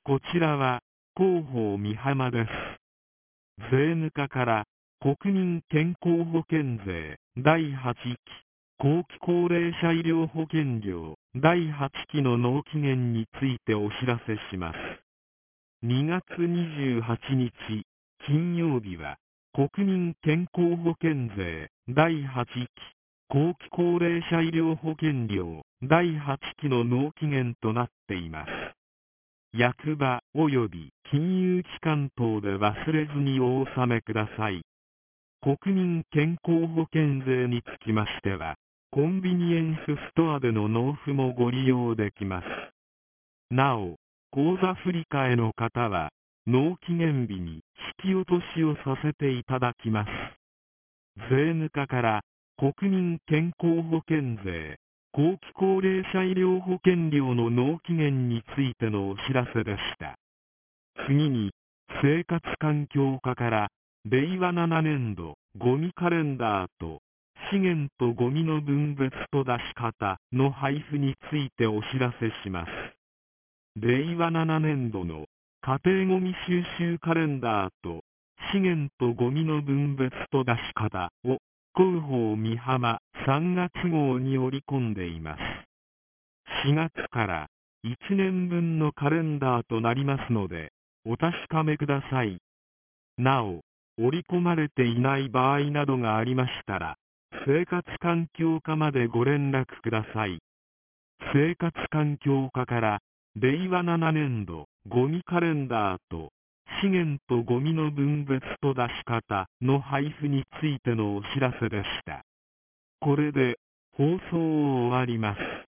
こちらは広報美浜です。税務課から国民健康保険税第8期後期高齢者医療保険料第8期の納期限についてお知らせします。2月28日金曜日は国民健康保険税第8期後期高齢者医療保険料第8期の納期限となっています。役場及び金融機関等で忘れずにお納めください。国民健康保険税につきましては、コンビニエンスストアでの納付もご利用できます。なお、口座振替の方は、納期限日に引き落としをさせていただきます。税務課から国民健康保険税後期高齢者医療保険料の納期限についてのお知らせでした。次に、生活環境課から令和7年度ゴミカレンダーと資源とゴミの分別と出し方の配布についてお知らせします。令和7年度の家庭ゴミ収集カレンダーと資源とゴミの分別と出し方を広報美浜3月号に織り込んでいます。4月から1年分のカレンダーとなりますので、お確かめください。なお、織り込まれていない場合などがありましたら、生活環境課までご連絡ください。生活環境課から令和7年度ゴミカレンダーと資源とゴミの分別と出し方の配布についてのお知らせでした。これで放送を終わります。